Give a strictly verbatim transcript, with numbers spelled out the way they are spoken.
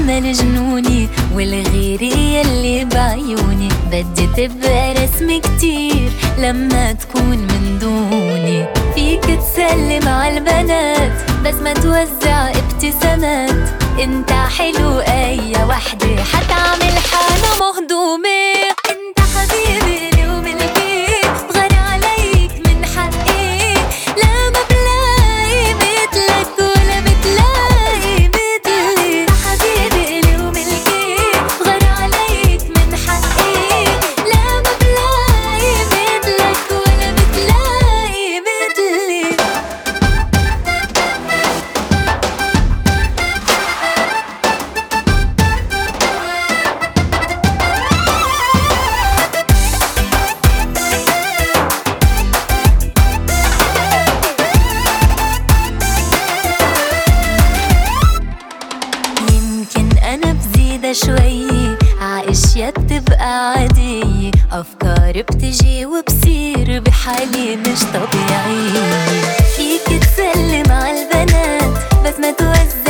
أمل جنوني والغيري يلي بعيوني. بدي تبقى رسم كتير لما تكون من دوني. فيك تسلم عالبنات بس ما توزع ابتسامات. انت حلو اي وحدة حتعمل حالة مهضومة. انت حبيبي لي وملكي بغار عليك من حقي. لا ما بلاقي مثلك ولا بتلاقي مثلي. انت حبيبي لي وملكي بغار عليك من حقي. لا ما بلاقي مثلك ولا بتلاقي مثلي. أنا بزيد شوي عاشية بتبقى عادية. أفكار بتجي وبصير بحالي مش طبيعية. فيك تسلم عالبنات بس ما توزع